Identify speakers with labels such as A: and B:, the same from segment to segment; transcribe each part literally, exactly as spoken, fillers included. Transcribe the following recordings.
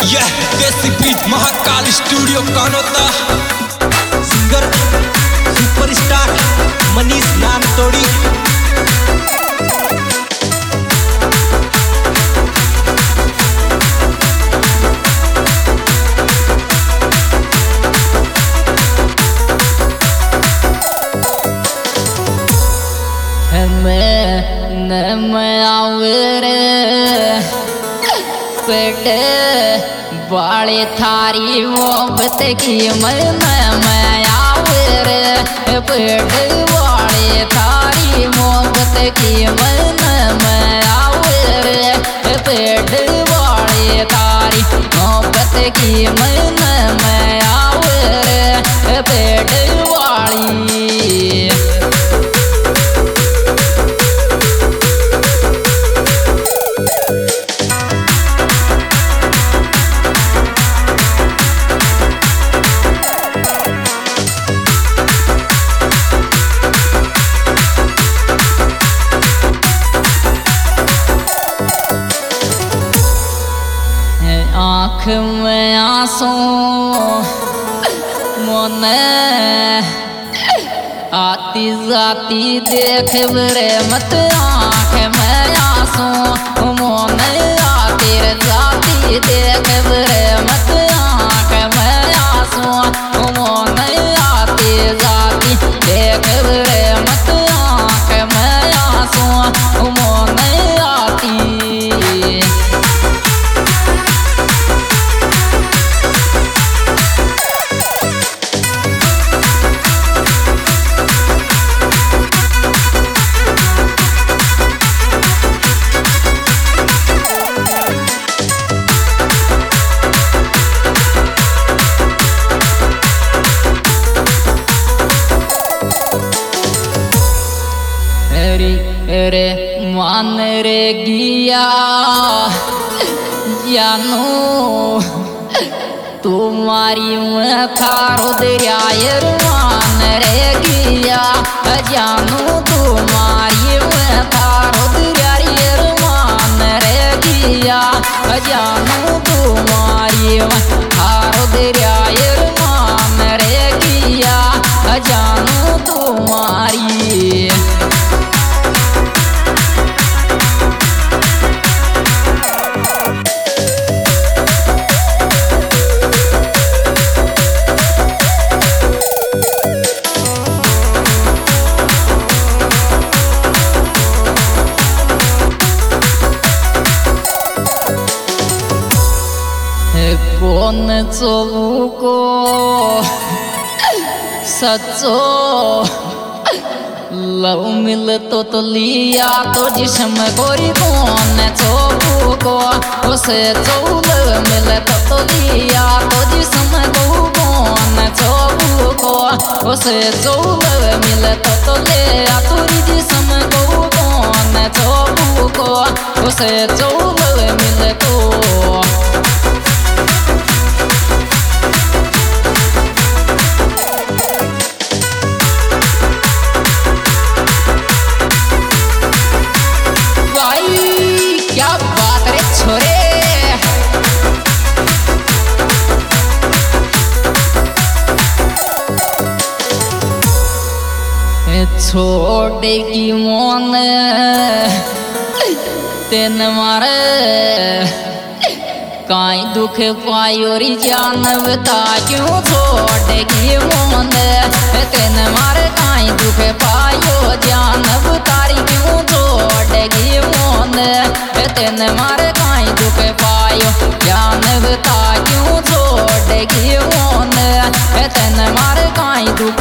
A: यह देसी beat Mahakal studio Kanota. Singer superstar Manish Nantodi.
B: बाले थारी मोहब्बत की मन में आवर पेट बाले थारी मोहब्बत की मन में आवर पेट बाले थारी मोहब्बत की मन में आवर पेट वाली आँख में आंसू मन आती जाती देख बरे मत। आँख में आंसू मन आती जाती देख बरे मत। आँख में आंसू मन आती जाती देख बरे मत। आँख में आंसू मन आती रे मान रे गिया जानू तुम्हारी मैं थारो दरियायर। मान रे गिया जानू तुम्हारी मैं थारो दरियायर। मान रे गिया जानू तुम्हारी मैं थारो दरियायर। मान रे गिया जानू तुम्हारी कौन चौको सच्चो लव मिल तो तो लिया तो जिस्म गोरी। कौन चौको उसे चौल मिल तो तो लिया तो जिस्म को। कौन चौको उसे चौल मिल तो तो लिया तो जिस्म को। कौन चौको उसे चौल मिल तो छोड़ेगी मन तेन मारे काई दुख पायोरी जान बता। क्यों छोड़ेगी मन तेन मारे काई दुख पायो जान बतारी। क्यों छोड़ेगी मन तेन मारे काई दुख पायो जान बता। क्यों छोड़ेगी मन तेन मारे काई दुख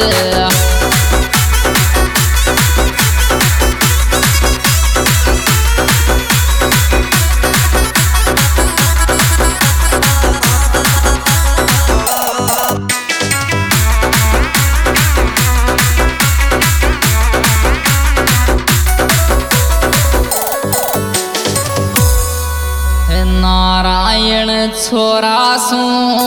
B: नारायण छोरा सू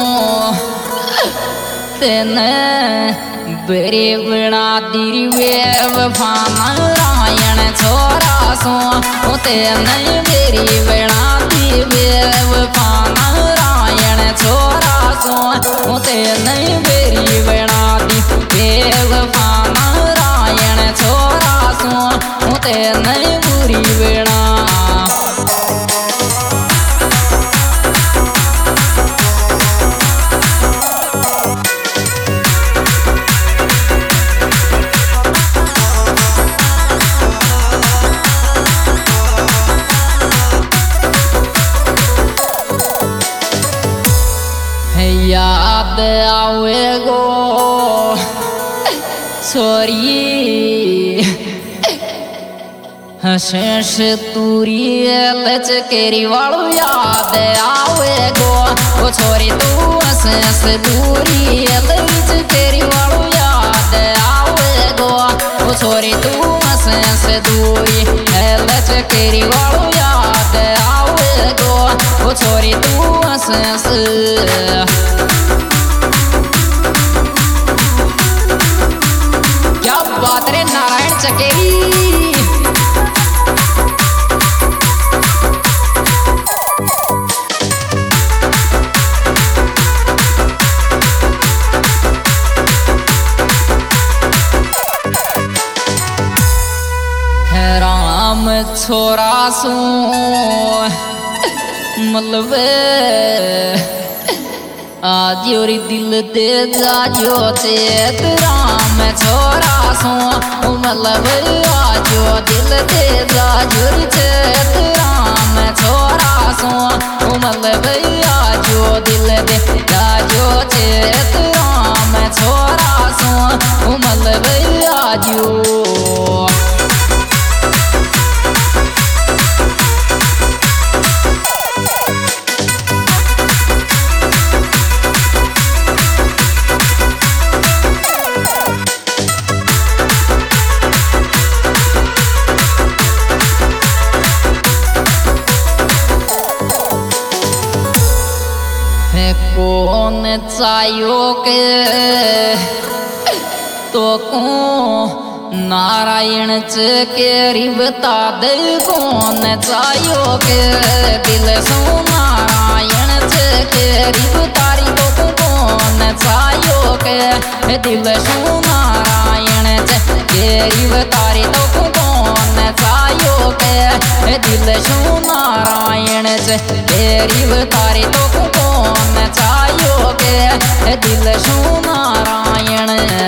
B: तेने बेरे बना दिरी वे वफा। नारायण छोरा सो तेने बेरी बना दी वे वफा। याद आवे गो छोरी हंस तूरी लचकेरी वालू याद आवे गो ओ छोरी तू हंस हंस दूरी लचकेरी वालू याद आवे गो ओ छोरी तू हंस हंस दूरी लचकेरी वालू याद आवे गो ओ छोरी तू हंस हंस। क्या बात रे नारायण चकेरी। राम छोरा सू मलबे आजोरी दिल दे जाजो चेत राम छोरा सो मतलब आजो दिल दे जाजोरी चेत राम छोरा सो मतलब आजो दिल दे जाजो चेत राम छोरा सो मतलब आजो। कौन चायो के तो को नारायण चकेरी बता दे कौन चायो के दिल सो नारायण चकेरी बतारी तो कौन चायो के दिल सो नारायण चकेरी बतारी तो कौन चायो के दिल सो नारायण चकेरी बतारी तो कौन चायो के दिल सो नारायण।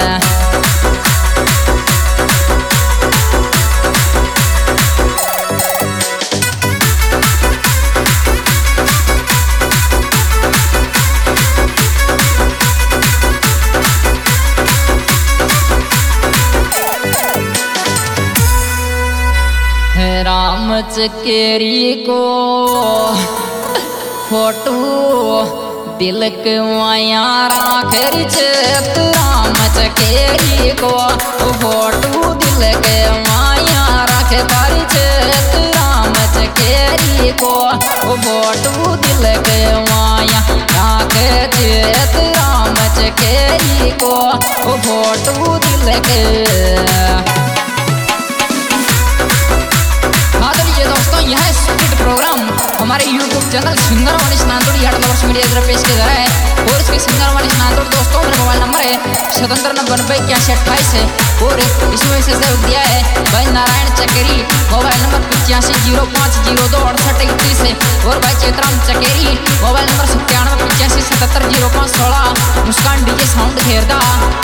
B: राम चकेरी को फोटो दिल के माया राखरी चेत राम चकेरी को फोटो दिल के माया राख तारी चेत राम चकेरी को फोटो दिल के माया राख चेत राम चकेरी को फोटो दिल के। दोस्तों यह स्पीड प्रोग्राम हमारे YouTube channel singer Manish Nandodi आठ वर्ष मीडिया द्वारा पेश किया जा रहा है और इसके सिंगर मनीष नांदोड़ी दोस्तों मेरा मोबाइल नंबर है स्वतंत्र नब्बे इक्यासी अट्ठाईस है और इसमें से सहयोग दिया है भाई नारायण चकेरी मोबाइल नंबर पचासी जीरो पाँच जीरो दो अड़सठ इकतीस है और भाई चेतराम चकेरी मोबाइल नंबर सत्तानवे पचासी सतहत्तर जीरो पाँच सोलह मुस्कान डीजे साउंड खेरदा।